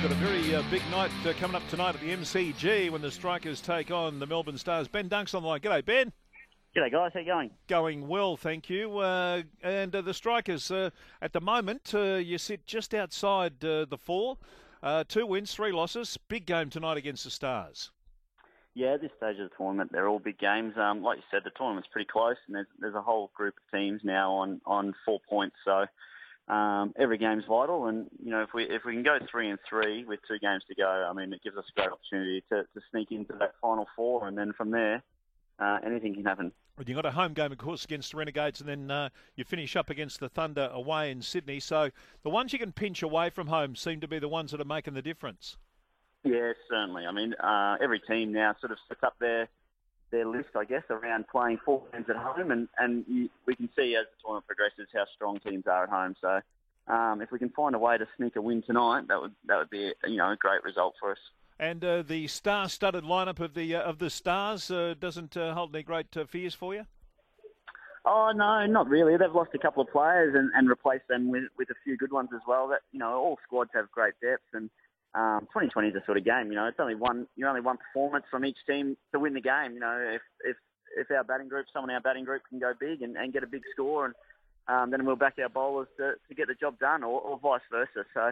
got a very big night coming up tonight at the MCG when the Strikers take on the Melbourne Stars. Ben Dunk's on the line. G'day, Ben. G'day, guys. How you going? Going well, thank you. And the Strikers, at the moment, you sit just outside the 4. 2 wins, 3 losses. Big game tonight against the Stars. Yeah, at this stage of the tournament, they're all big games. Like you said, the tournament's pretty close, and there's a whole group of teams now on 4 points. So every game's vital, and if we can go 3-3 with 2 games to go, I mean, it gives us a great opportunity to sneak into that final 4, and then from there, anything can happen. You've got a home game, of course, against the Renegades, and then you finish up against the Thunder away in Sydney. So the ones you can pinch away from home seem to be the ones that are making the difference. Yeah, certainly. I mean, every team now sort of sets up their list, I guess, around playing 4 games at home, and we can see as the tournament progresses how strong teams are at home. So if we can find a way to sneak a win tonight, that would be a great result for us. And the star-studded lineup of the Stars doesn't hold any great fears for you? Oh, no, not really. They've lost a couple of players and replaced them with a few good ones as well. That all squads have great depth, and 2020 is a sort of game. It's only one performance from each team to win the game. If our batting group, someone in our batting group can go big and get a big score, and then we'll back our bowlers to get the job done, or vice versa. So.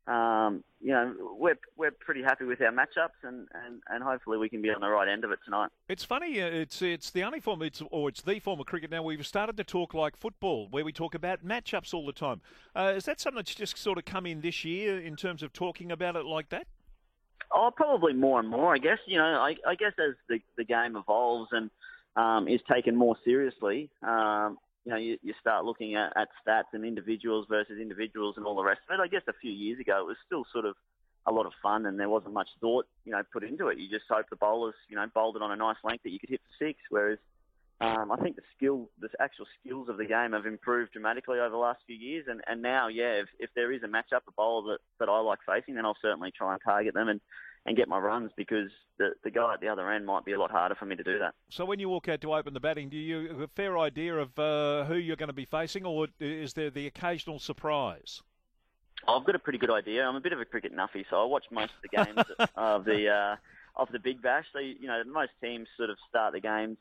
We're pretty happy with our matchups, and hopefully we can be on the right end of it tonight. It's funny, it's the only form, it's the form of cricket now we've started to talk like football, where we talk about matchups all the time. Is that something that's just sort of come in this year in terms of talking about it like that? Oh, probably more and more, I guess. I guess as the game evolves and is taken more seriously, you start looking at stats and individuals versus individuals and all the rest of it. I guess a few years ago it was still sort of a lot of fun and there wasn't much thought, put into it. You just hope the bowlers, bowled it on a nice length that you could hit for 6, whereas I think the actual skills of the game have improved dramatically over the last few years. And now, if there is a matchup, a bowler that I like facing, then I'll certainly try and target them and get my runs, because the guy at the other end might be a lot harder for me to do that. So when you walk out to open the batting, do you have a fair idea of who you're going to be facing, or is there the occasional surprise? I've got a pretty good idea. I'm a bit of a cricket nuffy, so I watch most of the games of the Big Bash. So most teams sort of start the games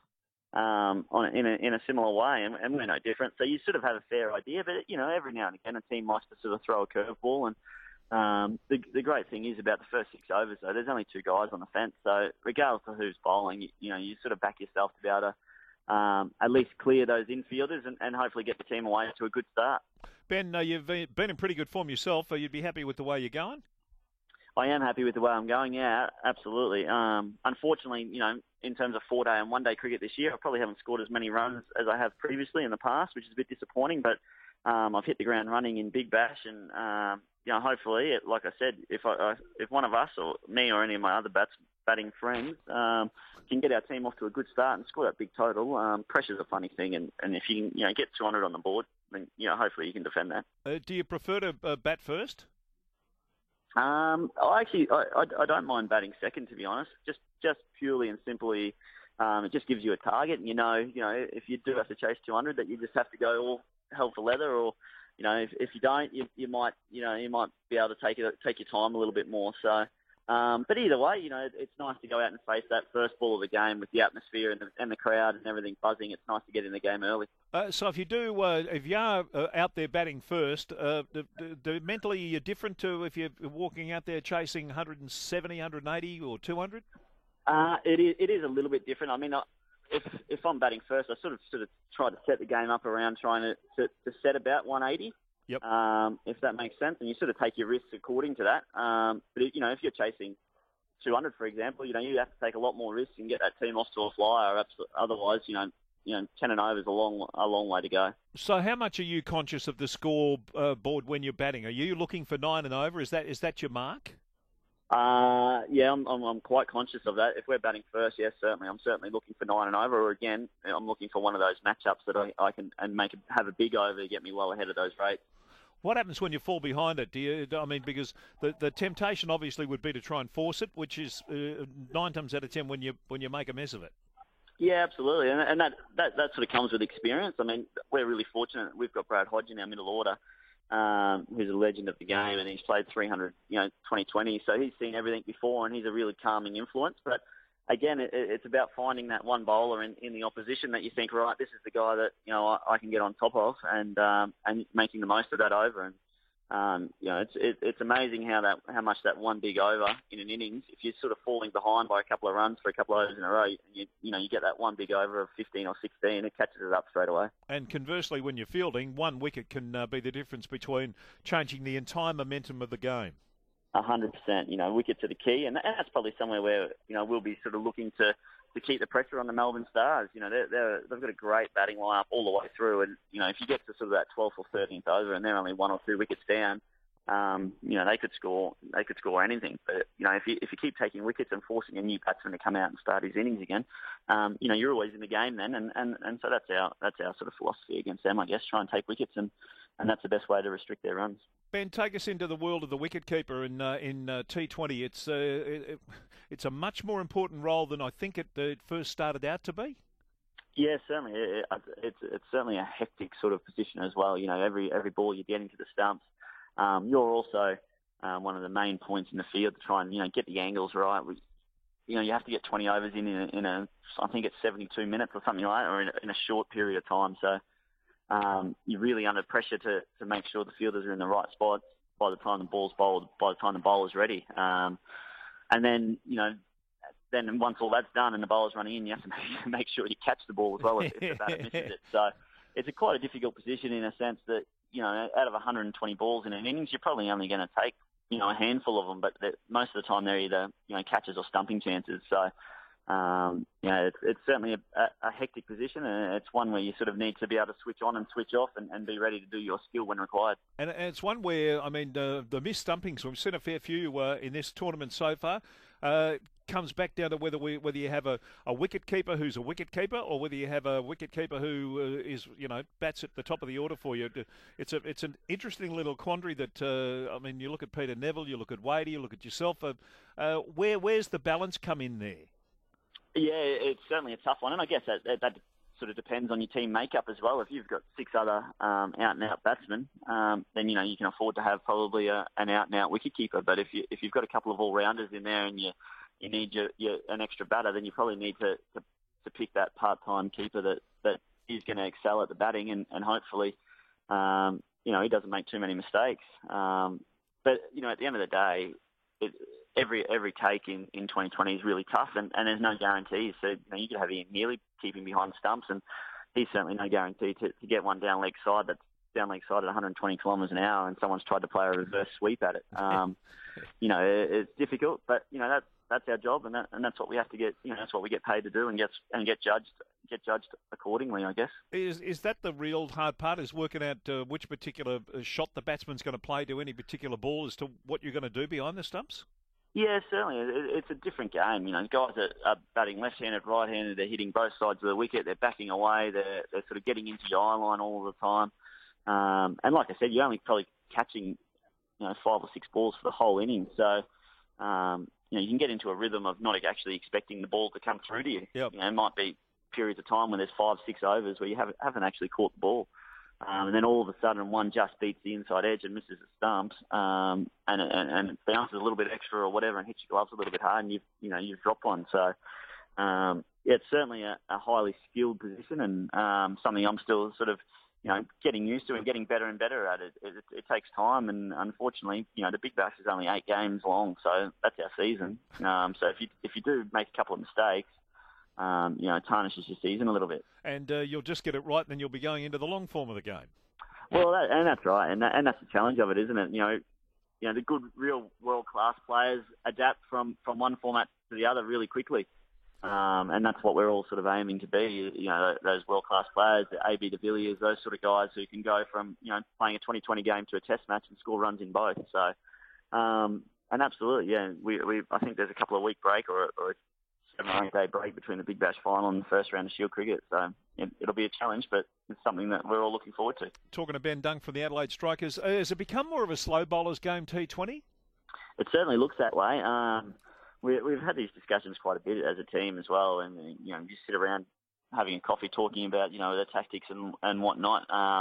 in a similar way, and we're no different. So you sort of have a fair idea, but every now and again a team likes to sort of throw a curveball, and the great thing is about the first 6 overs, though, there's only 2 guys on the fence. So regardless of who's bowling, you sort of back yourself to be able to at least clear those infielders and hopefully get the team away to a good start. Ben, you've been in pretty good form yourself. You'd be happy with the way you're going? I am happy with the way I'm going, yeah, absolutely. Unfortunately, in terms of 4-day and 1-day cricket this year, I probably haven't scored as many runs as I have previously in the past, which is a bit disappointing, but I've hit the ground running in Big Bash, and hopefully, like I said, if one of us, or me or any of my other batting friends, can get our team off to a good start and score that big total, pressure's a funny thing, and if you can get 200 on the board, then hopefully you can defend that. Do you prefer to bat first? I don't mind batting second, to be honest. Just purely and simply, it just gives you a target, and if you do have to chase 200, that you just have to go all hell for leather, or if you don't, you might be able to take your time a little bit more. So, but either way, it's nice to go out and face that first ball of the game with the atmosphere and the crowd and everything buzzing. It's nice to get in the game early. So if you are out there batting first, mentally you're different to if you're walking out there chasing 170, 180 or 200? It is a little bit different. I mean, if I'm batting first, I sort of try to set the game up around trying to set about 180. Yep. If that makes sense, and you sort of take your risks according to that. But if you're chasing 200, for example, you have to take a lot more risks and get that team off to a flyer. Otherwise, 10 and over is a long way to go. So how much are you conscious of the score board when you're batting? Are you looking for 9 and over? Is that your mark? Yeah, I'm quite conscious of that. If we're batting first, yes, certainly. I'm certainly looking for 9 and over, or again, I'm looking for one of those matchups that I can have a big over to get me well ahead of those rates. What happens when you fall behind it? Because the temptation obviously would be to try and force it, which is 9 times out of 10 when you make a mess of it. Yeah, absolutely, and that sort of comes with experience. I mean, we're really fortunate. We've got Brad Hodge in our middle order, who's a legend of the game, and he's played 300, 2020. So he's seen everything before, and he's a really calming influence. But again, it's about finding that one bowler in the opposition that you think, right, this is the guy that I can get on top of, and making the most of that over. And it's amazing how much that one big over in an innings, if you're sort of falling behind by a couple of runs for a couple of overs in a row, you get that one big over of 15 or 16, it catches it up straight away. And conversely, when you're fielding, one wicket can be the difference between changing the entire momentum of the game. 100%. Wickets are the key, and that's probably somewhere where we'll be sort of looking to keep the pressure on the Melbourne Stars. They've got a great batting lineup all the way through, and if you get to sort of that 12th or 13th over and they're only 1 or 2 wickets down, they could score anything. But if you keep taking wickets and forcing a new batsman to come out and start his innings again, you're always in the game then, and so that's our sort of philosophy against them, I guess. Try and take wickets, and that's the best way to restrict their runs. Ben, take us into the world of the wicketkeeper in T20. It's a much more important role than I think it first started out to be. Yeah, certainly. It's certainly a hectic sort of position as well. Every ball you get into the stumps, you're also one of the main points in the field to try and get the angles right. You have to get 20 overs in a I think it's 72 minutes or something like that, or in a short period of time. So you're really under pressure to make sure the fielders are in the right spots by the time the ball's bowled, by the time the bowler's ready. And then, then once all that's done and the bowler's running in, you have to make sure you catch the ball as well if the batter misses it. So it's quite a difficult position in a sense that, out of 120 balls in an innings, you're probably only going to take, a handful of them, but most of the time they're either, catches or stumping chances. So, it's certainly a hectic position, and it's one where you sort of need to be able to switch on and switch off and be ready to do your skill when required. And it's one where, the missed stumpings, we've seen a fair few in this tournament so far, comes back down to whether you have a wicket keeper who's a wicket keeper, or whether you have a wicket keeper who is bats at the top of the order for you. It's an interesting little quandary that you look at Peter Neville, you look at Wade, you look at yourself. Where's the balance come in there? Yeah, it's certainly a tough one, and I guess that sort of depends on your team makeup as well. If you've got 6 other out-and-out batsmen, then you can afford to have probably an out-and-out wicketkeeper. But if you've got a couple of all-rounders in there and you need an extra batter, then you probably need to pick that part-time keeper that is going to excel at the batting, and hopefully he doesn't make too many mistakes. But at the end of the day, every take in 2020 is really tough, and there's no guarantees. So you could have Ian Healy keeping behind stumps, and he's certainly no guarantee to get one down leg side that's down leg side at 120 kilometres an hour, and someone's tried to play a reverse sweep at it. It's difficult, but that's our job, and that's what we have to get. That's what we get paid to do, and get judged accordingly, I guess. Is that the real hard part? Is working out which particular shot the batsman's going to play to any particular ball as to what you're going to do behind the stumps? Yeah, certainly. It's a different game. Guys are batting left-handed, right-handed. They're hitting both sides of the wicket. They're backing away. They're sort of getting into your eye line all the time. And like I said, you're only probably catching 5 or 6 balls for the whole inning. So you can get into a rhythm of not actually expecting the ball to come through to you. Yep. It might be periods of time when there's 5, 6 overs where you haven't actually caught the ball. And then all of a sudden one just beats the inside edge and misses the stumps, and it bounces a little bit extra or whatever and hits your gloves a little bit hard, and you've dropped one. So it's certainly a highly skilled position, and something I'm still sort of getting used to and getting better and better at it. It takes time, and unfortunately, the Big Bash is only 8 games long, so that's our season. So if you do make a couple of mistakes, it tarnishes your season a little bit. And you'll just get it right, and then you'll be going into the long form of the game. Well, that's right, and that's the challenge of it, isn't it? The good, real world-class players adapt from one format to the other really quickly, and that's what we're all sort of aiming to be. Those world-class players, the AB de Villiers, those sort of guys who can go from playing a 2020 game to a Test match and score runs in both. So, and absolutely, yeah, I think there's a couple of week break or a 7 or 8 day break between the Big Bash final and the first round of Shield cricket. So it'll be a challenge, but it's something that we're all looking forward to. Talking to Ben Dunk from the Adelaide Strikers, has it become more of a slow bowlers game, T20? It certainly looks that way. We've had these discussions quite a bit as a team as well, and you sit around having a coffee talking about the tactics and whatnot.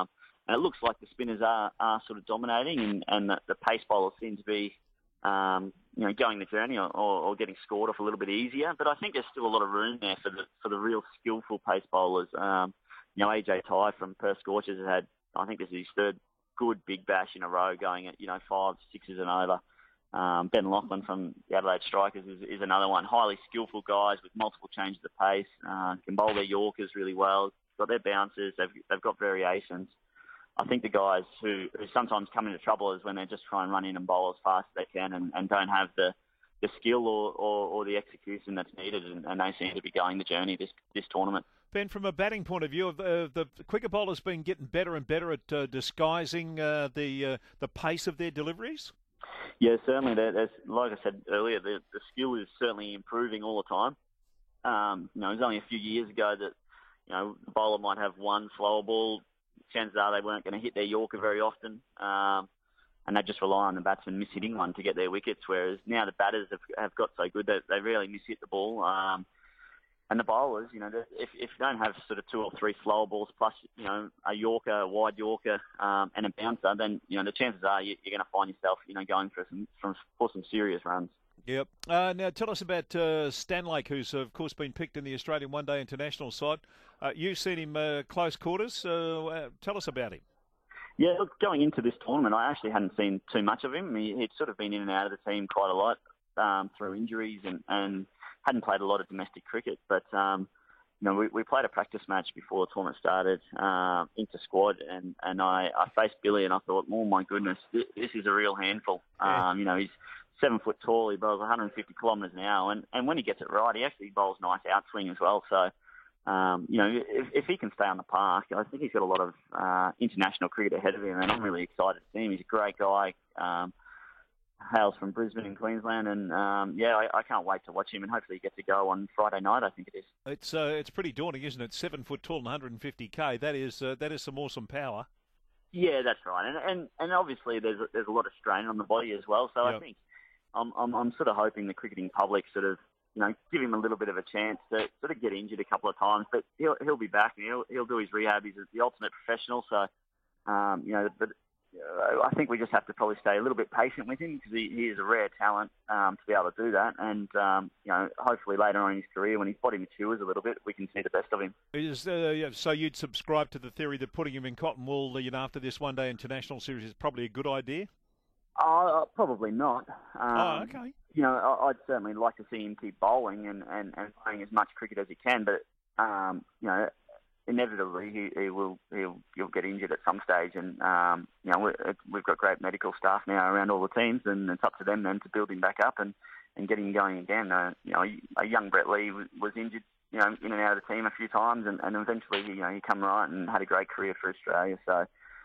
And it looks like the spinners are sort of dominating, and the pace bowlers seem to be, going the journey or getting scored off a little bit easier. But I think there's still a lot of room there for the real skillful pace bowlers. AJ Tye from Perth Scorchers has had, I think this is his third good big bash in a row, going at 5 6s and over. Ben Lachlan from the Adelaide Strikers is another one. Highly skillful guys with multiple changes of pace. Can bowl their Yorkers really well. Got their bouncers. They've got variations. I think the guys who sometimes come into trouble is when they just try and run in and bowl as fast as they can and don't have the skill or the execution that's needed, and they seem to be going the journey this tournament. Ben, from a batting point of view, the quicker bowlers been getting better and better at disguising the pace of their deliveries? Yeah, certainly. There's, like I said earlier, the skill is certainly improving all the time. It was only a few years ago that the bowler might have one slower ball. Chances are they weren't going to hit their Yorker very often, and they just rely on the batsman mishitting one to get their wickets. Whereas now the batters have got so good that they rarely mishit the ball. And the bowlers, if you don't have sort of 2 or 3 slower balls plus, a Yorker, a wide Yorker, and a bouncer, then, the chances are you're going to find yourself, going for some serious runs. Yep. Now, tell us about Stan Lake, who's, of course, been picked in the Australian one-day international side. You've seen him close quarters. Tell us about him. Yeah, look, going into this tournament, I actually hadn't seen too much of him. He'd sort of been in and out of the team quite a lot through injuries and hadn't played a lot of domestic cricket. But, we played a practice match before the tournament started, inter-squad, and I faced Billy and I thought, oh, my goodness, this is a real handful. Yeah. He's 7 foot tall, he bowls 150 kilometres an hour, and when he gets it right, he actually bowls nice outswing as well. So, if he can stay on the park, I think he's got a lot of international cricket ahead of him, and I'm really excited to see him. He's a great guy, hails from Brisbane in Queensland, and I can't wait to watch him, and hopefully he gets to go on Friday night, I think it is. It's pretty daunting, isn't it? 7 foot tall and 150 km. That is some awesome power. Yeah, that's right, and obviously there's a lot of strain on the body as well. So yep. I think I'm sort of hoping the cricketing public sort of give him a little bit of a chance to sort of get injured a couple of times, but he'll be back and he'll do his rehab. He's the ultimate professional, so but I think we just have to probably stay a little bit patient with him because he is a rare talent to be able to do that, and hopefully later on in his career when his body matures a little bit, we can see the best of him. So you'd subscribe to the theory that putting him in cotton wool after this one-day international series is probably a good idea? Probably not. Okay. I'd certainly like to see him keep bowling and playing as much cricket as he can, but inevitably he'll get injured at some stage, and we've got great medical staff now around all the teams, and it's up to them then to build him back up and get him going again. A young Brett Lee was injured, in and out of the team a few times, and eventually he come right and had a great career for Australia. So.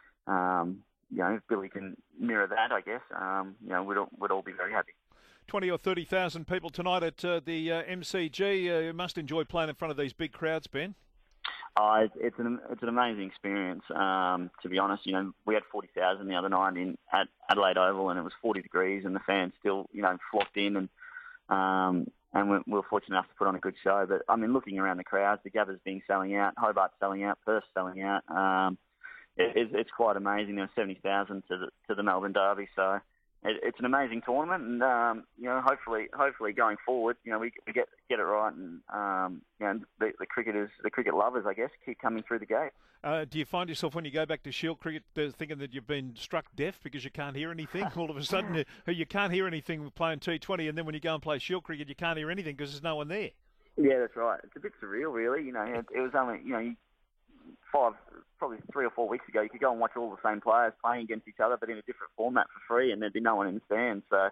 If Billy can mirror that, I guess, we'd all be very happy. 20 or 30,000 people tonight at the MCG. You must enjoy playing in front of these big crowds, Ben. It's an amazing experience. To be honest, we had 40,000 the other night at Adelaide Oval, and it was 40 degrees, and the fans still, flocked in, and we were fortunate enough to put on a good show. But I mean, looking around the crowds, the Gabba's selling out, Hobart's selling out, Perth's selling out. It's quite amazing. There were 70,000 to the Melbourne Derby, so it's an amazing tournament, and hopefully going forward, we get it right, and the cricketers, the cricket lovers, I guess, keep coming through the gate. Do you find yourself when you go back to Shield cricket thinking that you've been struck deaf because you can't hear anything? All of a sudden, you can't hear anything playing T20, and then when you go and play Shield cricket, you can't hear anything because there's no one there. Yeah, that's right. It's a bit surreal, really. It was only probably 3 or 4 weeks ago, you could go and watch all the same players playing against each other, but in a different format for free, and there'd be no one in the stands. So,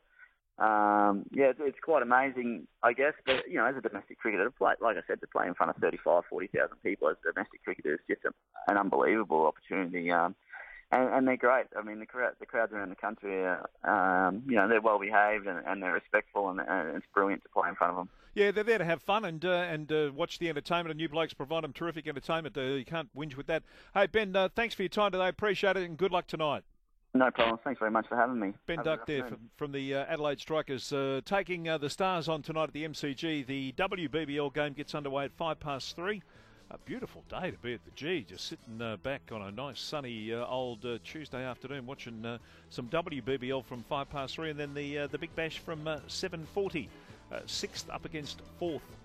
it's quite amazing, I guess. But, as a domestic cricketer, like I said, to play in front of 35, 40,000 people as a domestic cricketer is just an unbelievable opportunity. And they're great. I mean, the crowds around the country, they're well behaved and they're respectful, and it's brilliant to play in front of them. Yeah, they're there to have fun and watch the entertainment, and you blokes provide them terrific entertainment. You can't whinge with that. Hey, Ben, thanks for your time today. Appreciate it, and good luck tonight. No problem. Thanks very much for having me. Ben Duck there from the Adelaide Strikers, taking the Stars on tonight at the MCG. The WBBL game gets underway at 3:05. A beautiful day to be at the G, just sitting back on a nice sunny old Tuesday afternoon watching some WBBL from 3:05 and then the Big Bash from 7:40. 6th up against 4th